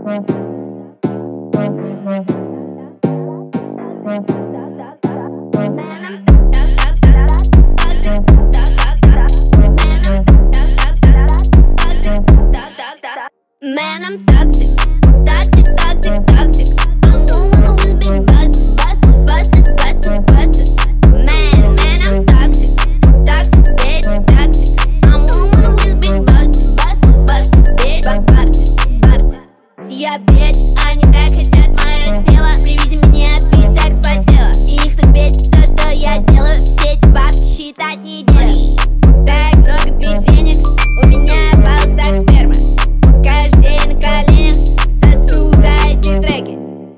Man, I'm toxic, toxic, toxic, toxic. I'm the one who is big busted, busted, busted, busted, busted. Man, I'm toxic, toxic, bitch, toxic. I'm the one who is big busted, busted, busted, bitch, busted, busted. Я бредь, они так хотят мое тело. При виде меня пись так спотела. Их так бесит все, что я делаю. Все эти бабки считать неделю. Так много пить денег, у меня в волосах сперма. Каждый день на коленях сосу за эти треки.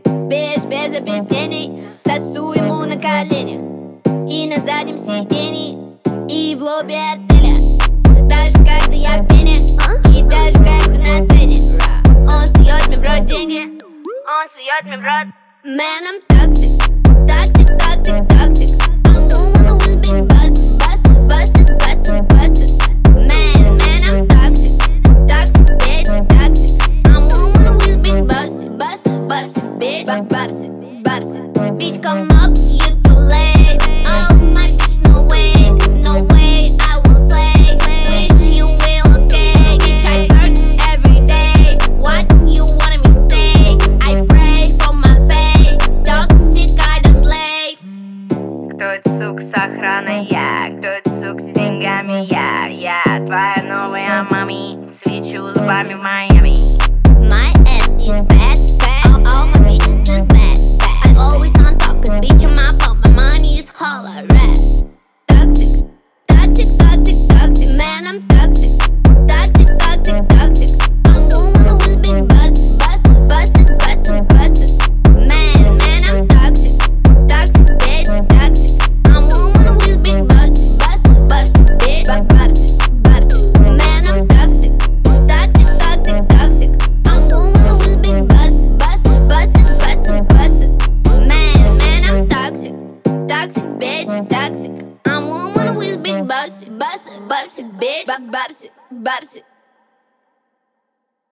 Без объяснений сосу ему на коленях. И на заднем сиденье, и в лобби отеля. Даже когда я в пене, и даже когда на сцене. Он сует мне в рот деньги, он сует мне в рот. Man, I'm toxic, toxic, toxic, toxic. I'm the one who is big busted, busted, busted, busted, busted. Man, I'm toxic, toxic, bitch, toxic. I'm the one who is big busted, busted, busted, bitch, busted, busted. Bitch, come up, you too late. Oh my bitch, no way, no way, I will slay. Wish you will okay. Bitch, I hurt every day. What you wanted me say? I pray for my pay. Toxic, I don't play. Кто это, сука, с охраной? Я. Кто это, сука, с деньгами? Я твоя новая мами. Свечу зубами в Майами. My ass is fat, fat. All my bitches is bad, bad. I always on top, cause bitch on my phone. My money is holla rap. Toxic, toxic, toxic, toxic. Man, I'm toxic, toxic, toxic, toxic. I'm the one who is big busted, busted, busted, busted, busted. Man, I'm toxic, toxic, bitch, toxic. I'm the one who is big busted, busted, busted, bitch, busted, busted. Man, I'm toxic, toxic, toxic, toxic. I'm the one who is big busted, busted, busted, busted, busted. Man, I'm toxic, toxic, bitch, toxic. I'm the one who is big busted, busted, busted, bitch, busted, busted.